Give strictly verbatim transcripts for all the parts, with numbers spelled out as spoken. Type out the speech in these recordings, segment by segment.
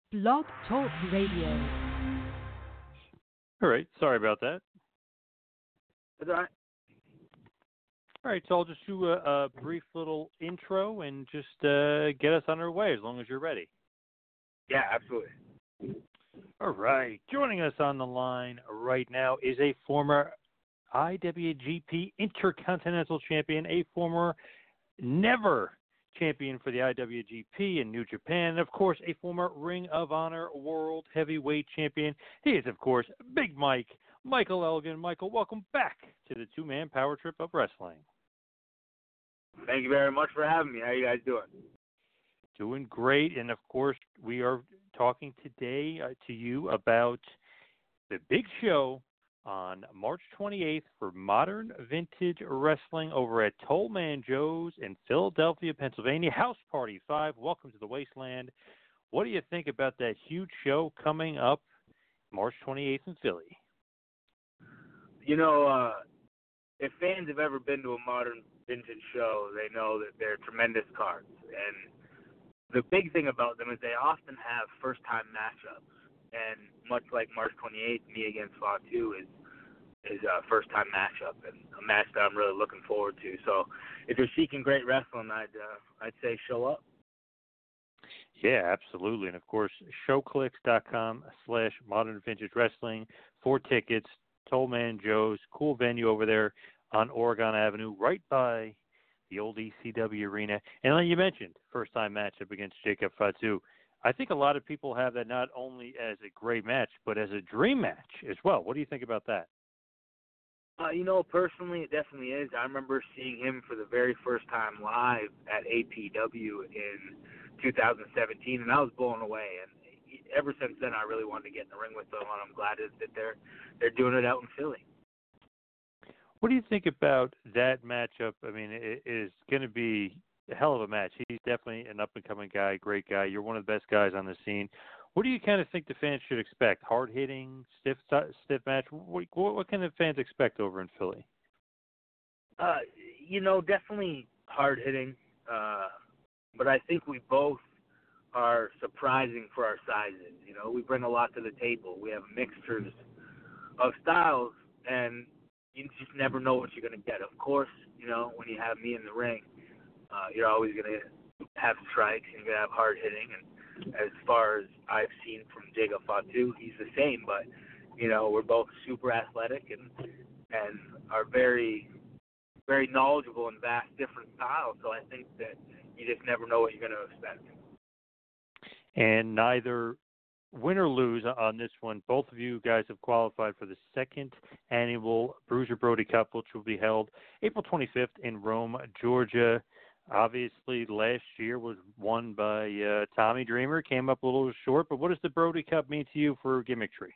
Blog Talk Radio. All right. Sorry about that. That's all right. All right. So I'll just do a, a brief little intro and just uh, get us on our way as long as you're ready. Yeah, absolutely. All right. Joining us on the line right now is a former I W G P Intercontinental Champion, a former never champion for the I W G P in New Japan, and, of course, a former Ring of Honor World Heavyweight Champion. He is, of course, Big Mike, Michael Elgin. Michael, welcome back to the two-man power trip of wrestling. Thank you very much for having me. How you guys doing? Doing great, and, of course, we are talking today uh, to you about the big show on March twenty-eighth for Modern Vintage Wrestling over at Tollman Joe's in Philadelphia, Pennsylvania. House Party five, welcome to the Wasteland. What do you think about that huge show coming up March twenty-eighth in Philly? You know, uh, if fans have ever been to a Modern Vintage show, they know that they're tremendous cards. And the big thing about them is they often have first-time matchups. And much like March twenty-eighth, me against Fatu is is a first-time matchup and a match that I'm really looking forward to. So if you're seeking great wrestling, I'd uh, I'd say show up. Yeah, absolutely. And, of course, showclicks.com slash modern vintage wrestling for tickets. Tollman Joe's, cool venue over there on Oregon Avenue, right by the old E C W arena. And like you mentioned, first-time matchup against Jacob Fatu. I think a lot of people have that not only as a great match, but as a dream match as well. What do you think about that? Uh, you know, personally, it definitely is. I remember seeing him for the very first time live at A P W in two thousand seventeen, and I was blown away. And ever since then, I really wanted to get in the ring with them, and I'm glad that they're they're doing it out in Philly. What do you think about that matchup? I mean, it is going to be a hell of a match. He's definitely an up-and-coming guy, great guy. You're one of the best guys on the scene. What do you kind of think the fans should expect? Hard-hitting, stiff stiff match? What, what, what can the fans expect over in Philly? Uh, you know, definitely hard-hitting, uh, but I think we both are surprising for our sizes. You know, we bring a lot to the table. We have mixtures of styles, and you just never know what you're going to get. Of course, you know, when you have me in the ring, Uh, you're always going to have strikes and you're going to have hard hitting. And as far as I've seen from Jacob Fatu, he's the same. But, you know, we're both super athletic and and are very, very knowledgeable in vast different styles. So I think that you just never know what you're going to expect. And neither win or lose on this one, both of you guys have qualified for the second annual Bruiser Brody Cup, which will be held April twenty-fifth in Rome, Georgia. Obviously, last year was won by uh, Tommy Dreamer, came up a little short, but what does the Brody Cup mean to you for Gimmickry?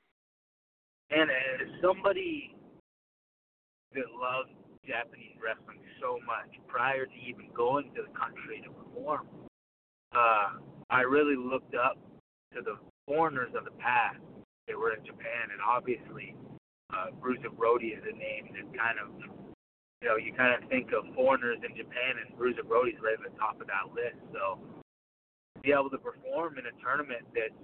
And as somebody that loves Japanese wrestling so much, prior to even going to the country to perform, uh, I really looked up to the foreigners of the past that were in Japan, and obviously uh, Bruiser Brody is a name that kind of, you know, you kind of think of foreigners in Japan, and Bruiser Brody's right at the top of that list. So to be able to perform in a tournament that's,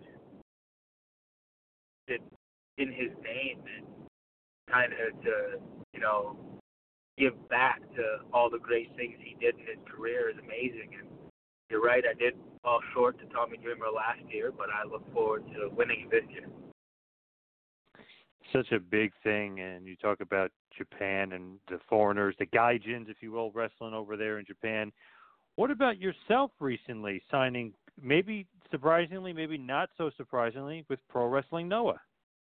that's in his name and kind of to, you know, give back to all the great things he did in his career is amazing. And you're right, I did fall short to Tommy Dreamer last year, but I look forward to winning this year. Such a big thing, and you talk about Japan and the foreigners, the gaijins, if you will, wrestling over there in Japan. What about yourself recently signing, maybe surprisingly, maybe not so surprisingly, with Pro Wrestling Noah?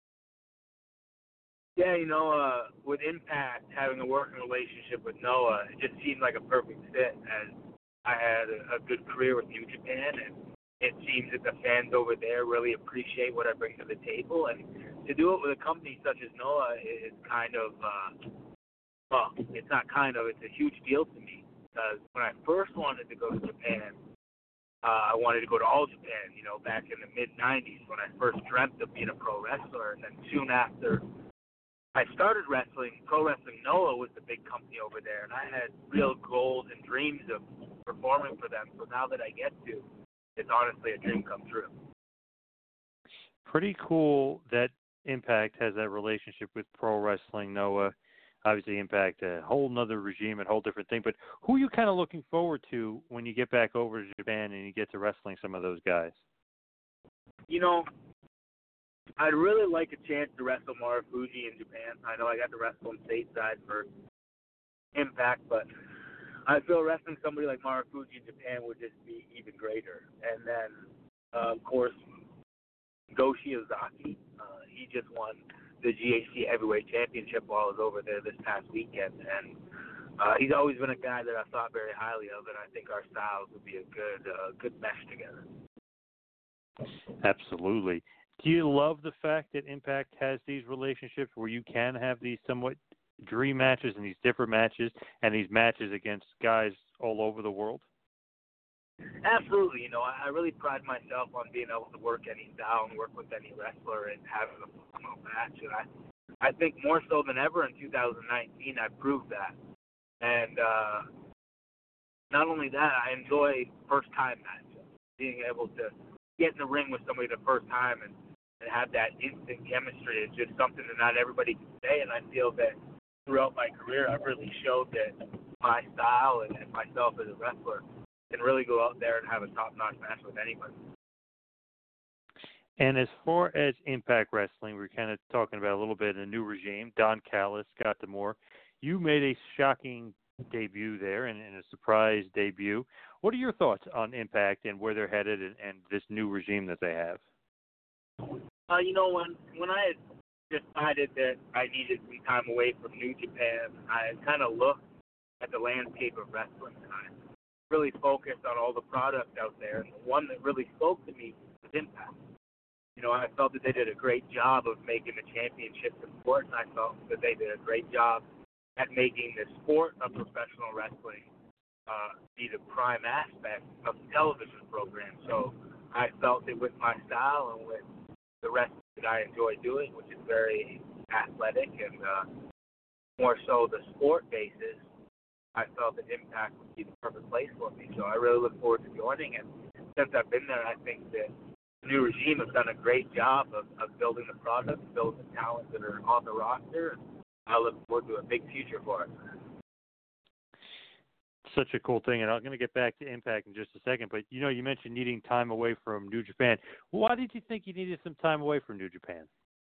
Yeah, you know, uh, with Impact, having a working relationship with Noah, it just seemed like a perfect fit, as I had a, a good career with New Japan, and it seems that the fans over there really appreciate what I bring to the table, and to do it with a company such as Noah is kind of, uh, well, it's not kind of, it's a huge deal to me, because when I first wanted to go to Japan, uh, I wanted to go to All Japan, you know, back in the mid nineties when I first dreamt of being a pro wrestler, and then soon after I started wrestling, Pro Wrestling Noah was the big company over there, and I had real goals and dreams of performing for them. So now that I get to, it's honestly a dream come true. Pretty cool that Impact has that relationship with pro wrestling, Noah. Obviously, Impact, a whole nother regime, a whole different thing. But who are you kind of looking forward to when you get back over to Japan and you get to wrestling some of those guys? You know, I'd really like a chance to wrestle Marufuji in Japan. I know I got to wrestle him stateside for Impact, but I feel wrestling somebody like Marufuji in Japan would just be even greater. And then, uh, of course, Go Shiozaki. Uh, he just won the G H C Heavyweight Championship while I was over there this past weekend. And uh, he's always been a guy that I thought very highly of, and I think our styles would be a good, uh, good mesh together. Absolutely. Do you love the fact that Impact has these relationships where you can have these somewhat dream matches and these different matches and these matches against guys all over the world? Absolutely. You know, I, I really pride myself on being able to work any style and work with any wrestler and having a phenomenal match. And I, I think more so than ever in two thousand nineteen, I proved that. And uh, not only that, I enjoy first-time matches, being able to get in the ring with somebody the first time and, and have that instant chemistry is just something that not everybody can say. And I feel that throughout my career, I've really showed that my style and, and myself as a wrestler can really go out there and have a top-notch match with anybody. And as far as Impact Wrestling, we're kind of talking about a little bit a new regime. Don Callis, Scott D'Amore. You made a shocking debut there and, and a surprise debut. What are your thoughts on Impact and where they're headed and, and this new regime that they have? Uh, you know, when when I had decided that I needed some time away from New Japan, I kind of looked at the landscape of wrestling and I really focused on all the products out there. And the one that really spoke to me was Impact. You know, I felt that they did a great job of making the championship important. I felt that they did a great job at making the sport of professional wrestling uh, be the prime aspect of the television program. So I felt that with my style and with the rest that I enjoy doing, which is very athletic and uh, more so the sport basis, I felt that Impact would be the perfect place for me. So I really look forward to joining. And since I've been there, I think that the new regime has done a great job of, of building the product, building the talent that are on the roster. I look forward to a big future for it. Such a cool thing, and I'm going to get back to Impact in just a second, but, you know, you mentioned needing time away from New Japan. Why did you think you needed some time away from New Japan?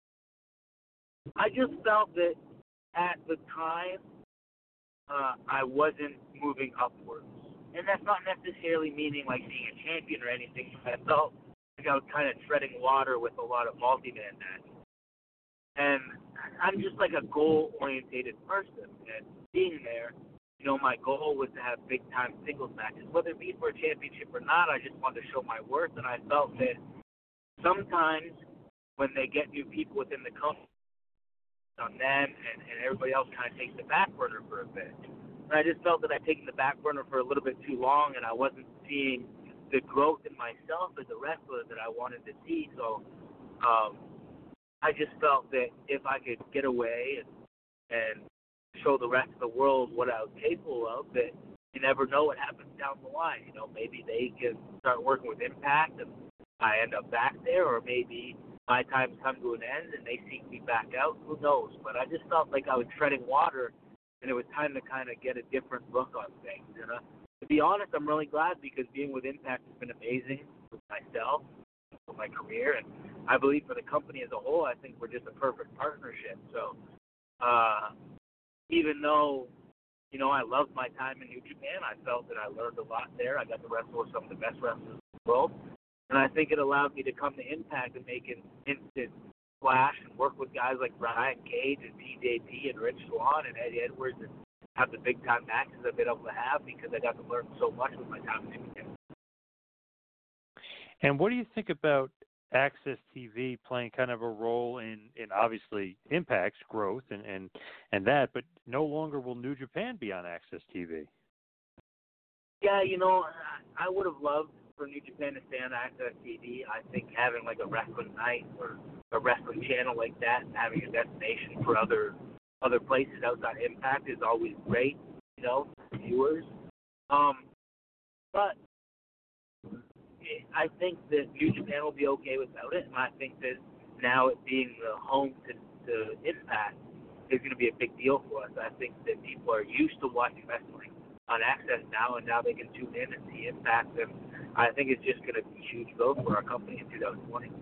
I just felt that at the time, uh, I wasn't moving upwards. And that's not necessarily meaning like being a champion or anything. I felt like I was kind of treading water with a lot of multi-man matches. And I'm just like a goal-orientated person. And being there, you know, my goal was to have big-time singles matches. Whether it be for a championship or not, I just wanted to show my worth. And I felt that sometimes when they get new people within the company, on them and, and everybody else kind of takes the back burner for a bit. And I just felt that I'd taken the back burner for a little bit too long, and I wasn't seeing the growth in myself as a wrestler that I wanted to see. So um, I just felt that if I could get away and, and show the rest of the world what I was capable of, that you never know what happens down the line. You know, maybe they can start working with Impact and I end up back there, or maybe my time's come to an end and they seek me back out. Who knows? But I just felt like I was treading water, and it was time to kind of get a different look on things. And uh, to be honest, I'm really glad, because being with Impact has been amazing for myself, for my career, and I believe for the company as a whole, I think we're just a perfect partnership. So uh, even though, you know, I loved my time in New Japan, I felt that I learned a lot there. I got to wrestle with some of the best wrestlers in the world. And I think it allowed me to come to Impact and make an instant splash and work with guys like Brian Cage and T J P and Rich Swann and Eddie Edwards and have the big-time matches I've been able to have, because I got to learn so much with my time in Impact. And what do you think about Access T V playing kind of a role in, in obviously Impact's growth and, and, and that, but no longer will New Japan be on Access T V? Yeah, you know, I would have loved for New Japan to stay on Access T V. I think having like a wrestling night or a wrestling channel like that and having a destination for other other places outside Impact is always great, you know, for viewers. Um, but it, I think that New Japan will be okay without it, and I think that now it being the home to, to Impact is going to be a big deal for us. I think that people are used to watching wrestling on Access now, and now they can tune in and see Impact, and I think it's just going to be huge growth for our company in two thousand twenty.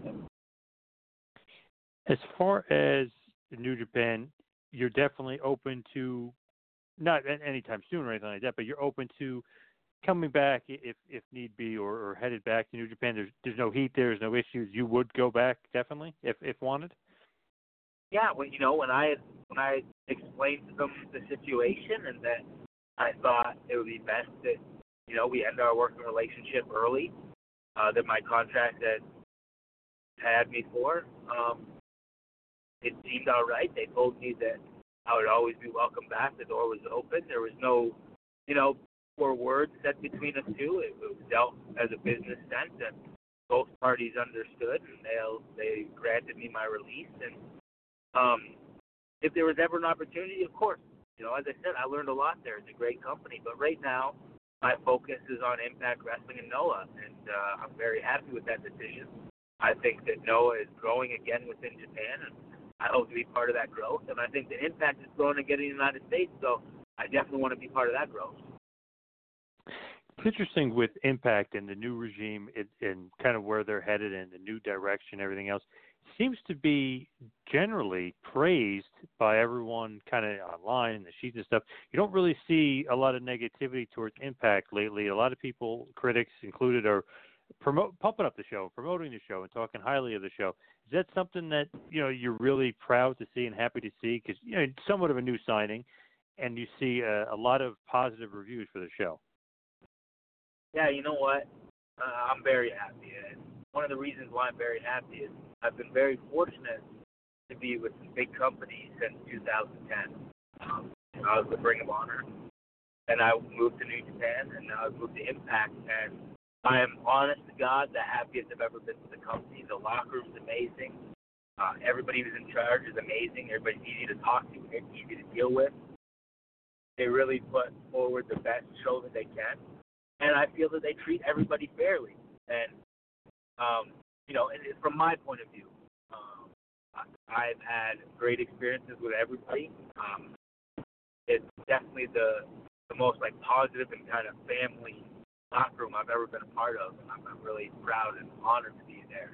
As far as New Japan, you're definitely open to, not anytime soon or anything like that, but you're open to coming back if if need be, or, or headed back to New Japan. There's there's no heat there, there's no issues. You would go back definitely if if wanted. Yeah, well, you know, when I when I explained to them the situation and that I thought it would be best that, you know, we end our working relationship early, uh, that my contract had had me for, um, it seemed all right. They told me that I would always be welcome back. The door was open. There was no, you know, four words said between us two. It was dealt as a business sense, and both parties understood, and they they granted me my release. And um, if there was ever an opportunity, of course, you know, as I said, I learned a lot there. It's a great company, but right now my focus is on Impact Wrestling and Noah, and uh, I'm very happy with that decision. I think that Noah is growing again within Japan, and I hope to be part of that growth. And I think that Impact is growing again in the United States, so I definitely want to be part of that growth. It's interesting with Impact and the new regime it, and kind of where they're headed and the new direction, everything else, seems to be generally praised by everyone kind of online and the sheets and stuff. You don't really see a lot of negativity towards Impact lately. A lot of people, critics included, are promote, pumping up the show, promoting the show, and talking highly of the show. Is that something that, you know, you're really proud to see and happy to see? Because, you know, it's somewhat of a new signing, and you see a, a lot of positive reviews for the show. Yeah, you know what? Uh, I'm very happy. And one of the reasons why I'm very happy is I've been very fortunate to be with some big companies since two thousand ten. Um, I was with Ring of Honor, and I moved to New Japan, and now I've moved to Impact. And I am, honest to God, the happiest I've ever been with the company. The locker room's amazing. Uh, everybody who's in charge is amazing. Everybody's easy to talk to, easy to deal with. They really put forward the best show that they can. And I feel that they treat everybody fairly. And, um, you know, and from my point of view, um, I've had great experiences with everybody. Um, it's definitely the the most, like, positive and kind of family locker room I've ever been a part of. And I'm, I'm really proud and honored to be there.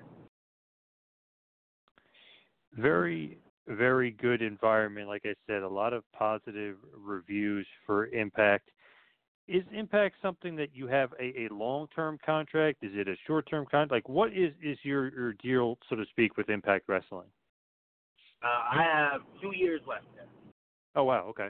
Very, very good environment. Like I said, a lot of positive reviews for Impact. Is Impact something that you have a, a long-term contract? Is it a short-term contract? Like, what is, is your, your deal, so to speak, with Impact Wrestling? Uh, I have two years left there. Oh, wow, okay.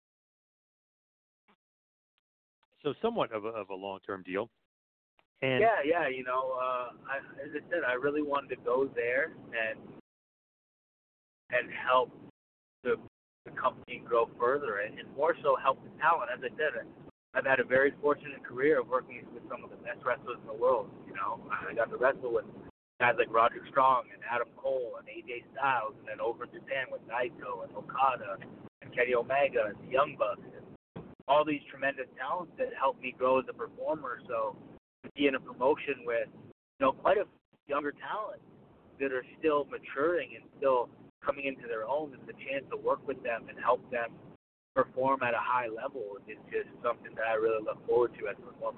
So somewhat of a, of a long-term deal. And yeah, yeah, you know, uh, I, as I said, I really wanted to go there and and help the, the company grow further, and, and more so help the talent. As I said, I've had a very fortunate career of working with some of the best wrestlers in the world. You know, I got to wrestle with guys like Roderick Strong and Adam Cole and A J Styles, and then over in Japan with Naito and Okada and Kenny Omega and the Young Bucks, and all these tremendous talents that helped me grow as a performer. So to be in a promotion with, you know, quite a younger talent that are still maturing and still coming into their own, and the chance to work with them and help them perform at a high level is just something that I really look forward to as a performer.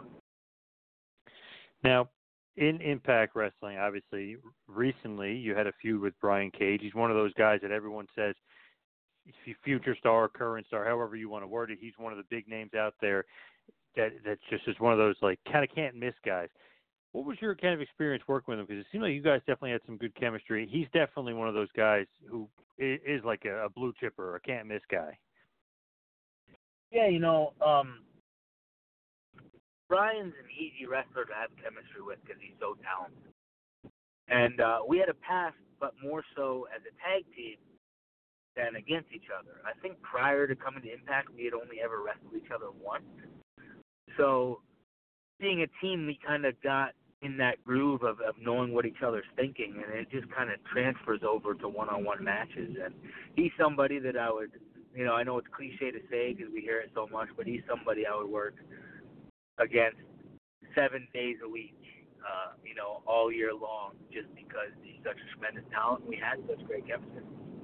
Now, in Impact Wrestling, obviously, recently you had a feud with Brian Cage. He's one of those guys that everyone says, future star, current star, however you want to word it. He's one of the big names out there that that just is one of those, like, kind of can't miss guys. What was your kind of experience working with him? Because it seemed like you guys definitely had some good chemistry. He's definitely one of those guys who is like a, a blue chipper or a can't miss guy. Yeah, you know, um, Brian's an easy wrestler to have chemistry with because he's so talented. And uh, we had a past, but more so as a tag team than against each other. I think prior to coming to Impact, we had only ever wrestled each other once. So being a team, we kind of got in that groove of, of knowing what each other's thinking, and it just kind of transfers over to one-on-one matches. And he's somebody that I would, you know, I know it's cliche to say because we hear it so much, but he's somebody I would work against seven days a week. uh, you know, all year long, just because he's such a tremendous talent and we had such great chemistry.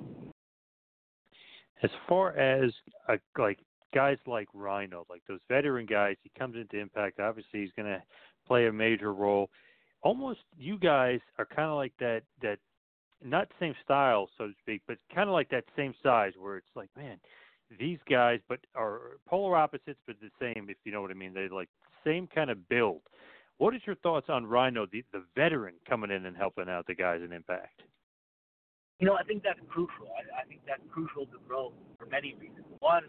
As far as uh, like guys like Rhino, like those veteran guys, he comes into Impact. Obviously, he's going to play a major role. Almost, you guys are kind of like that. That not same style, so to speak, but kind of like that same size, where it's like, man, these guys, but are polar opposites, but the same. If you know what I mean, they're like same kind of build. What is your thoughts on Rhino, the, the veteran, coming in and helping out the guys in Impact? You know, I think that's crucial. I, I think that's crucial to growth for many reasons. One,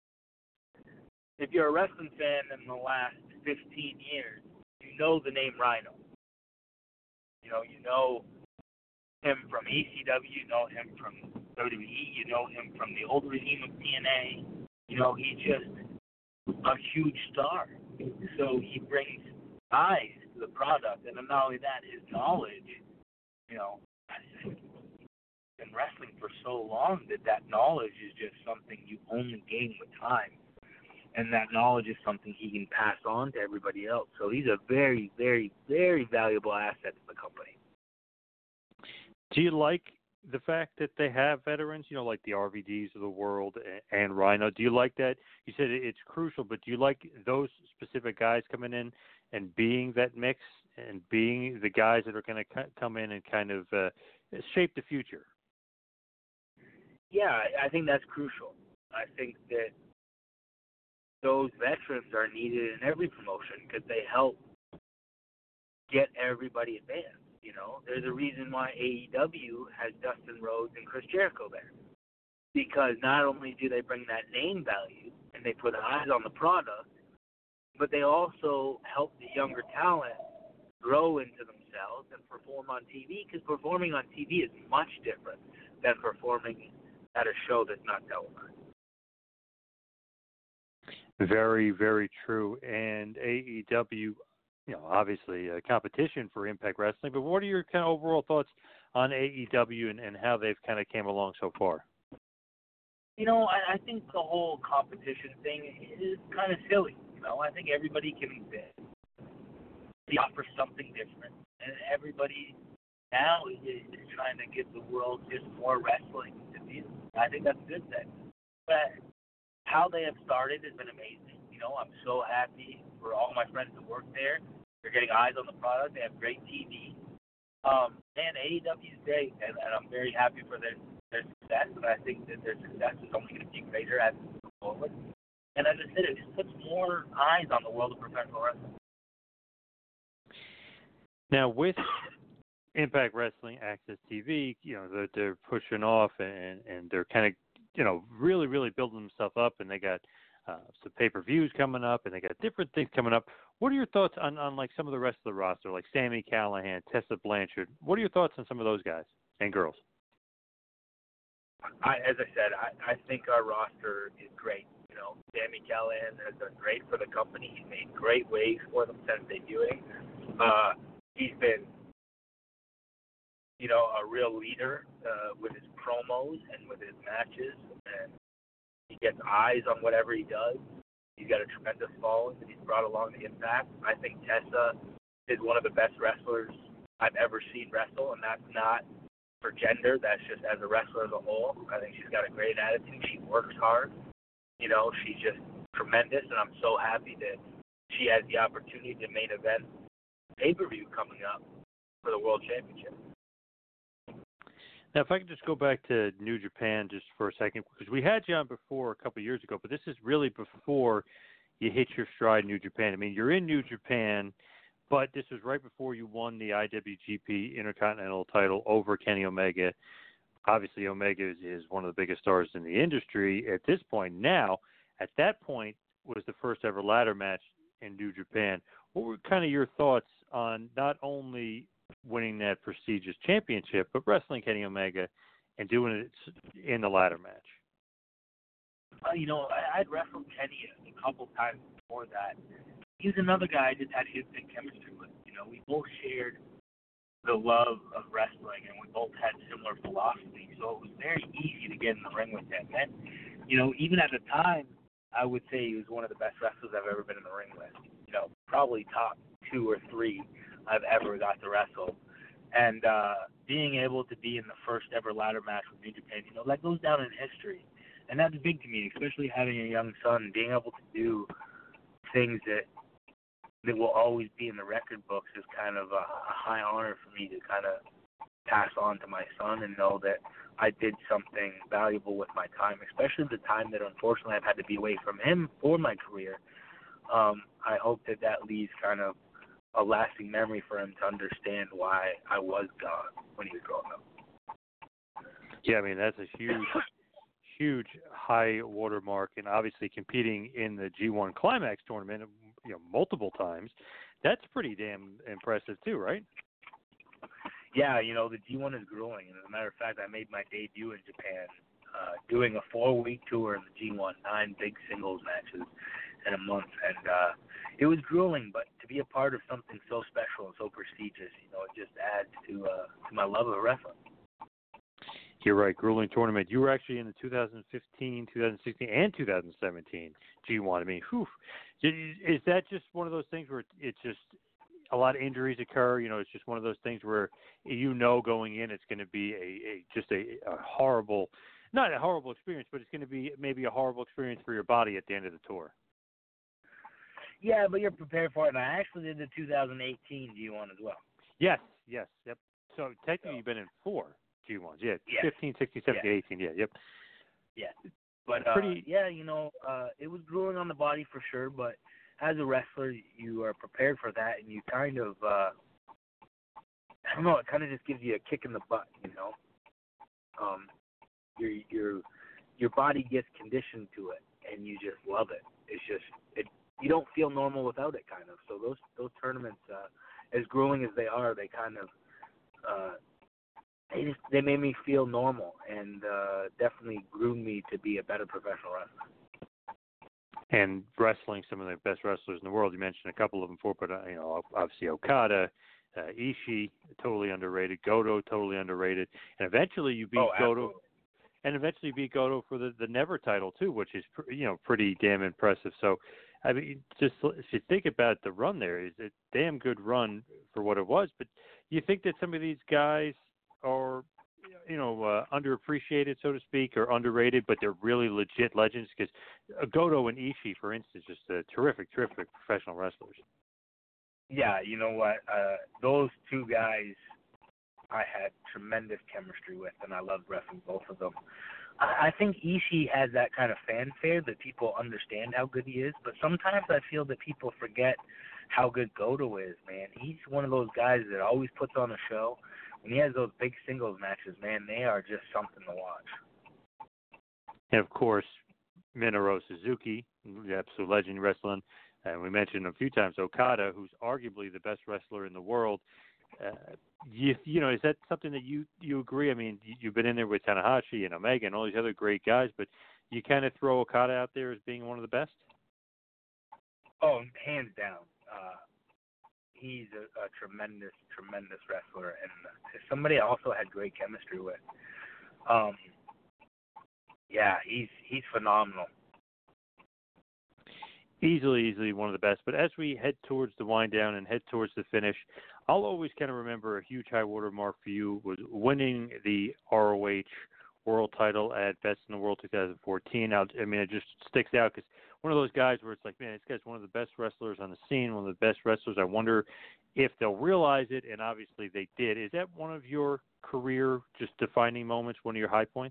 if you're a wrestling fan in the last fifteen years, you know the name Rhino. You know, you know him from E C W, you know him from W W E, you know him from the old regime of T N A. You know, he's just a huge star. So he brings eyes to the product, and then not only that, his knowledge. You know, been wrestling for so long that that knowledge is just something you only gain with time. And that knowledge is something he can pass on to everybody else. So he's a very, very, very valuable asset to the company. Do you like the fact that they have veterans, you know, like the R V Ds of the world and, and Rhino? Do you like that? You said it's crucial, but do you like those specific guys coming in and being that mix and being the guys that are going to come in and kind of uh, shape the future? Yeah, I think that's crucial. I think that those veterans are needed in every promotion because they help get everybody advanced. You know, there's a reason why A E W has Dustin Rhodes and Chris Jericho there, because not only do they bring that name value and they put eyes on the product, but they also help the younger talent grow into themselves and perform on T V, because performing on T V is much different than performing at a show that's not televised. Very, very true. And A E W, you know, obviously a competition for Impact Wrestling, but what are your kind of overall thoughts on A E W and, and how they've kind of came along so far? You know, I, I think the whole competition thing is kind of silly. You know, I think everybody can offer something different, and everybody now is, is trying to give the world just more wrestling to view. I think that's a good thing. But how they have started has been amazing. You know, I'm so happy for all my friends that work there. They're getting eyes on the product. They have great T V. Um, and A E W is great, and, and I'm very happy for their, their success. And I think that their success is only going to be greater as we move forward. And as I said, it just puts more eyes on the world of professional wrestling. Now, with Impact Wrestling, Access T V, you know, they're, they're pushing off and, and they're kind of, you know, really, really building themselves up, and they got uh, some pay-per-views coming up, and they got different things coming up. What are your thoughts on, on like some of the rest of the roster, like Sami Callihan, Tessa Blanchard? What are your thoughts on some of those guys and girls? I, as I said, I, I think our roster is great. You know, Sami Callihan has done great for the company. He's made great waves for them since debuting. Uh, he's been, you know, a real leader uh, with his promos and with his matches, and he gets eyes on whatever he does. He's got a tremendous following that he's brought along the Impact. I think Tessa is one of the best wrestlers I've ever seen wrestle, and that's not for gender. That's just as a wrestler as a whole. I think she's got a great attitude. She works hard. You know, she's just tremendous, and I'm so happy that she has the opportunity to main event pay-per-view coming up for the World Championship. Now, if I could just go back to New Japan just for a second, because we had you on before a couple of years ago, but this is really before you hit your stride in New Japan. I mean, you're in New Japan, but this was right before you won the I W G P Intercontinental title over Kenny Omega. Obviously, Omega is, is one of the biggest stars in the industry at this point. Now, at that point, was the first ever ladder match in New Japan. What were kind of your thoughts on not only winning that prestigious championship, but wrestling Kenny Omega and doing it in the ladder match? Uh, you know, I, I'd wrestled Kenny a, a couple times before that. He was another guy I just had instant chemistry with. You know, we both shared the love of wrestling, and we both had similar philosophy, so it was very easy to get in the ring with him. And, you know, even at the time, I would say he was one of the best wrestlers I've ever been in the ring with. You know, probably top two or three I've ever got to wrestle. And uh, being able to be in the first ever ladder match with New Japan, you know, that goes down in history. And that's big to me, especially having a young son, being able to do things that that will always be in the record books is kind of a, a high honor for me to kind of pass on to my son and know that I did something valuable with my time, especially the time that unfortunately I've had to be away from him for my career. Um, I hope that that leaves kind of a lasting memory for him to understand why I was gone when he was growing up. Yeah, I mean, that's a huge, huge high watermark, and obviously competing in the G one Climax tournament, you know, multiple times, that's pretty damn impressive too, right? Yeah, you know, the G one is growing, and as a matter of fact, I made my debut in Japan, uh, doing a four-week tour in the G one, nine big singles matches in a month, and uh, it was grueling, but to be a part of something so special and so prestigious, you know, it just adds to uh, to my love of wrestling. You're right, grueling tournament. You were actually in the two thousand fifteen, two thousand sixteen, and two thousand seventeen G one. I mean, whew. Is that just one of those things where it's just a lot of injuries occur? You know, it's just one of those things where you know going in it's going to be a, a just a, a horrible, not a horrible experience, but it's going to be maybe a horrible experience for your body at the end of the tour. Yeah, but you're prepared for it, and I actually did the two thousand eighteen G one as well. Yes, yes, yep. So technically so, you've been in four G ones, yeah, yeah. fifteen, sixteen, seventeen, yeah. eighteen, yeah, yep. Yeah, but uh, Pretty... yeah, you know, uh, it was grueling on the body for sure, but as a wrestler, you are prepared for that, and you kind of, uh, I don't know, it kind of just gives you a kick in the butt, you know. Um, your your your body gets conditioned to it, and you just love it. It's just it. You don't feel normal without it, kind of. So those those tournaments, uh, as grueling as they are, they kind of uh, they just they made me feel normal, and uh, definitely groomed me to be a better professional wrestler. And wrestling some of the best wrestlers in the world. You mentioned a couple of them before, but uh, you know, obviously Okada, uh, Ishii, totally underrated. Goto, totally underrated. And eventually you beat oh, Goto, and eventually you beat Goto for the, the Never title too, which is you know pretty damn impressive. So, I mean, just if you think about the run there, it's a damn good run for what it was. But you think that some of these guys are, you know, uh, underappreciated, so to speak, or underrated, but they're really legit legends? Because uh, Goto and Ishii, for instance, just uh, terrific, terrific professional wrestlers. Yeah, you know what? Uh, those two guys I had tremendous chemistry with, and I loved wrestling both of them. I think Ishii has that kind of fanfare that people understand how good he is, but sometimes I feel that people forget how good Goto is, man. He's one of those guys that always puts on a show. When he has those big singles matches, man, they are just something to watch. And, of course, Minoru Suzuki, the absolute legend in wrestling. And we mentioned a few times Okada, who's arguably the best wrestler in the world. Uh, you, you know, is that something that you, you agree? I mean, you, you've been in there with Tanahashi and Omega and all these other great guys, but you kind of throw Okada out there as being one of the best? Oh, hands down. Uh, he's a, a tremendous, tremendous wrestler, and somebody I also had great chemistry with. Um, yeah, he's he's phenomenal. Easily, easily one of the best. But as we head towards the wind down and head towards the finish, I'll always kind of remember a huge high water mark for you was winning the R O H World title at Best in the World twenty fourteen. Now, I mean, it just sticks out because one of those guys where it's like, man, this guy's one of the best wrestlers on the scene, one of the best wrestlers. I wonder if they'll realize it, and obviously they did. Is that one of your career just defining moments, one of your high points?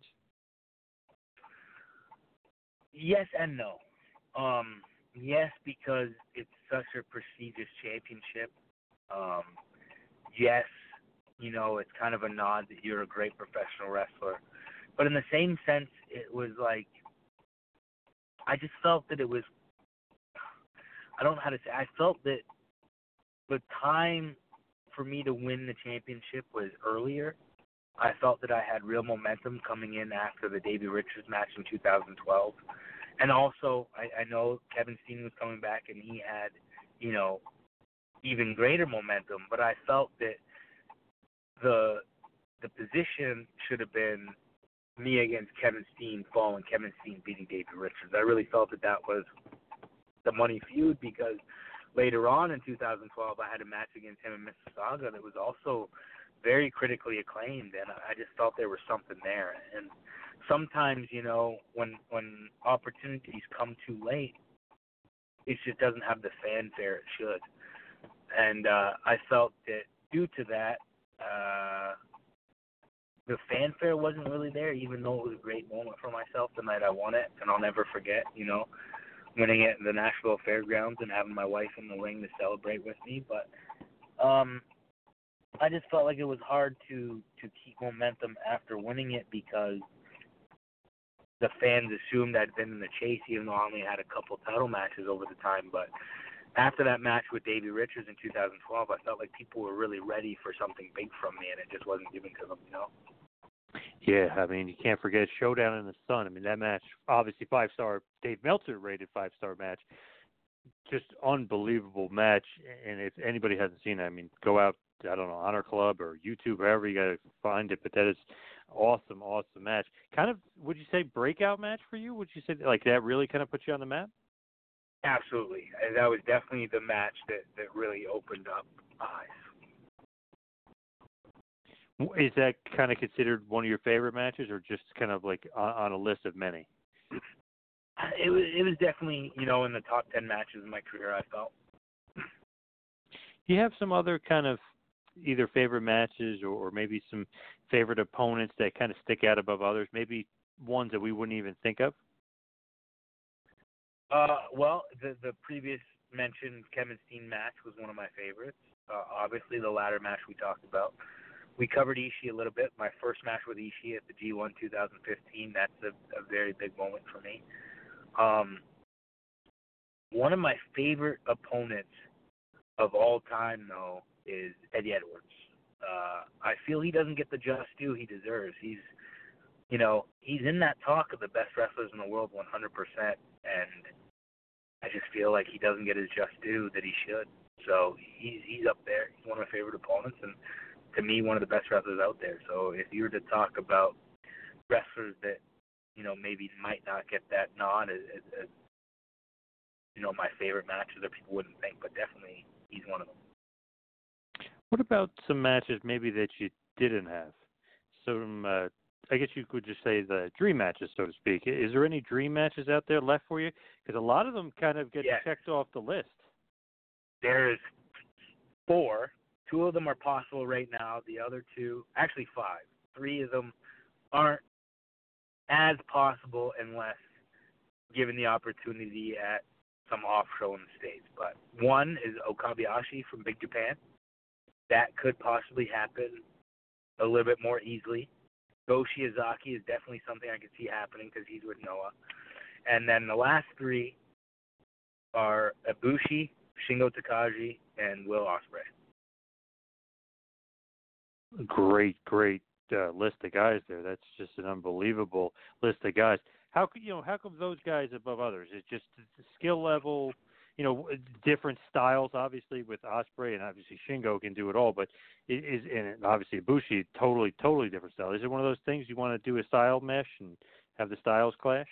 Yes and no. Um, yes, because it's such a prestigious championship. Um, yes, you know, it's kind of a nod that you're a great professional wrestler. But in the same sense, it was like, I just felt that it was, I don't know how to say, I felt that the time for me to win the championship was earlier. I felt that I had real momentum coming in after the Davey Richards match in two thousand twelve. And also, I, I know Kevin Steen was coming back, and he had, you know, even greater momentum. But I felt that the the position should have been me against Kevin Steen following Kevin Steen beating Davey Richards. I really felt that that was the money feud because later on in two thousand twelve, I had a match against him in Mississauga that was also very critically acclaimed, and I just felt there was something there. And sometimes, you know, when when opportunities come too late, it just doesn't have the fanfare it should. And uh, I felt that due to that, uh, the fanfare wasn't really there, even though it was a great moment for myself the night I won it, and I'll never forget, you know, winning it in the Nashville Fairgrounds and having my wife in the ring to celebrate with me. But um, I just felt like it was hard to, to keep momentum after winning it because the fans assumed I'd been in the chase, even though I only had a couple title matches over the time. But after that match with Davey Richards in two thousand twelve, I felt like people were really ready for something big from me, and it just wasn't given to them, you know? Yeah, I mean, you can't forget Showdown in the Sun. I mean, that match, obviously five-star, Dave Meltzer rated five-star match. Just unbelievable match. And if anybody hasn't seen it, I mean, go out, I don't know, Honor Club or YouTube, wherever you got to find it. But that is awesome, awesome match. Kind of, would you say, breakout match for you? Would you say, like, that really kind of put you on the map? Absolutely. And that was definitely the match that, that really opened up eyes. Is that kind of considered one of your favorite matches, or just kind of like on, on a list of many? It was, it was definitely, you know, in the top ten matches of my career, I felt. Do you have some other kind of either favorite matches or, or maybe some favorite opponents that kind of stick out above others, maybe ones that we wouldn't even think of? Uh, well, the the previous mentioned Kevin Steen match was one of my favorites. Uh, obviously, the ladder match we talked about. We covered Ishii a little bit. My first match with Ishii at the G one twenty fifteen, that's a, a very big moment for me. Um, one of my favorite opponents of all time, though, is Eddie Edwards. Uh, I feel he doesn't get the just due he deserves. He's, you know, he's in that talk of the best wrestlers in the world one hundred percent, and I just feel like he doesn't get his just due that he should. So he's, he's up there. He's one of my favorite opponents, and to me, one of the best wrestlers out there. So if you were to talk about wrestlers that, you know, maybe might not get that nod as, as, as you know, my favorite matches that people wouldn't think, but definitely he's one of them. What about some matches maybe that you didn't have? Some, uh, I guess you could just say the dream matches, so to speak. Is there any dream matches out there left for you? Because a lot of them kind of get yes. checked off the list. There's four. Two of them are possible right now. The other two, actually five. Three of them aren't as possible unless given the opportunity at some off show in the States. But one is Okabayashi from Big Japan. That could possibly happen a little bit more easily. Go Shiozaki is definitely something I could see happening because he's with Noah. And then the last three are Ibushi, Shingo Takagi, and Will Ospreay. Great, great uh, list of guys there. That's just an unbelievable list of guys. How could you know? How come those guys above others? It's just the skill level, you know, different styles. Obviously, with Ospreay and obviously Shingo can do it all, but it is and obviously Ibushi totally, totally different style. Is it one of those things you want to do a style mesh and have the styles clash?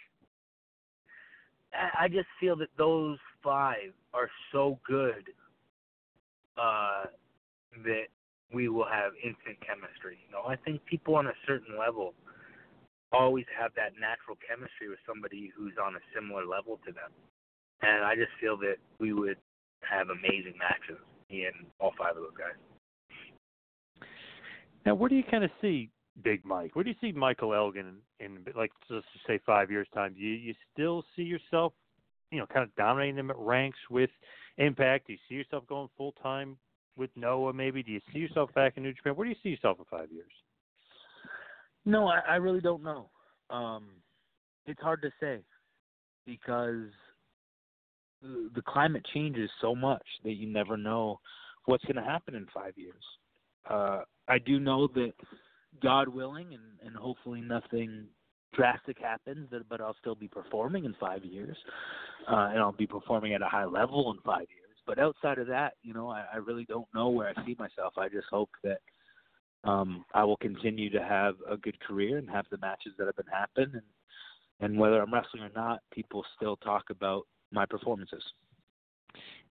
I just feel that those five are so good uh, that we will have instant chemistry. You know, I think people on a certain level always have that natural chemistry with somebody who's on a similar level to them. And I just feel that we would have amazing matches in all five of those guys. Now, where do you kind of see Big Mike? Where do you see Michael Elgin in, in like, let's just say five years' time? Do you, you still see yourself, you know, kind of dominating them at ranks with Impact? Do you see yourself going full-time with Noah maybe? Do you see yourself back in New Japan? Where do you see yourself in five years? No, I, I really don't know. Um, it's hard to say because the, the climate changes so much that you never know what's going to happen in five years. Uh, I do know that, God willing, and, and hopefully nothing drastic happens, but I'll still be performing in five years, uh, and I'll be performing at a high level in five years. But outside of that, you know, I, I really don't know where I see myself. I just hope that um, I will continue to have a good career and have the matches that have been happening. And, and whether I'm wrestling or not, people still talk about my performances.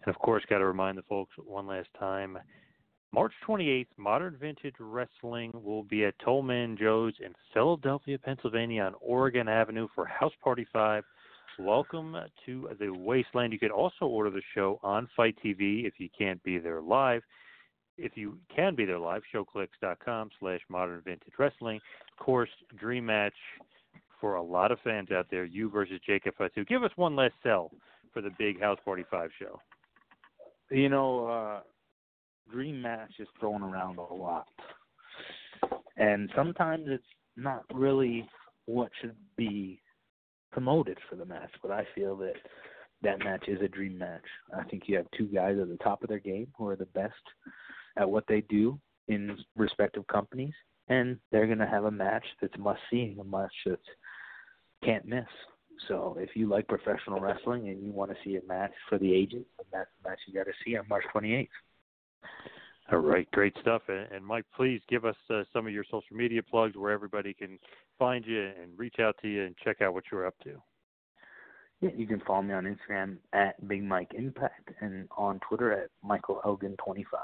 And, of course, got to remind the folks one last time, March twenty-eighth, Modern Vintage Wrestling will be at Tollman Joe's in Philadelphia, Pennsylvania on Oregon Avenue for House Party five. Welcome to the Wasteland. You can also order the show on Fight T V if you can't be there live. If you can be there live, showclicks.com slash modern vintage wrestling. Of course, dream match for a lot of fans out there, you versus Jacob Fatu. Give us one last sell for the big House Party five show. You know, uh, dream match is thrown around a lot. And sometimes it's not really what should be promoted for the match, but I feel that that match is a dream match. I think you have two guys at the top of their game who are the best at what they do in respective companies, and they're going to have a match that's must-see, a match that can't miss. So if you like professional wrestling and you want to see a match for the ages, that's the match you got to see on March twenty-eighth. All right, great stuff. And Mike, please give us uh, some of your social media plugs where everybody can find you and reach out to you and check out what you're up to. Yeah, you can follow me on Instagram at Big Mike Impact and on Twitter at Michael Elgin twenty-five.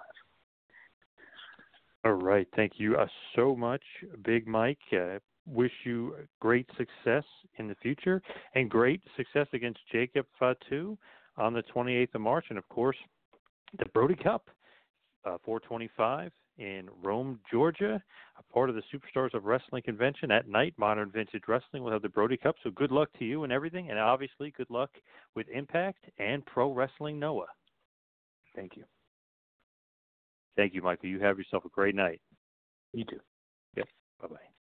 All right, thank you uh, so much, Big Mike. Uh, wish you great success in the future and great success against Jacob Fatu on the twenty-eighth of March. And, of course, the Brody Cup. Uh, four twenty-five in Rome, Georgia, a part of the Superstars of Wrestling convention. At night, Modern Vintage Wrestling will have the Brody Cup, so good luck to you and everything, and obviously good luck with Impact and Pro Wrestling Noah. Thank you. Thank you, Michael. You have yourself a great night. You too. Yep. Bye-bye.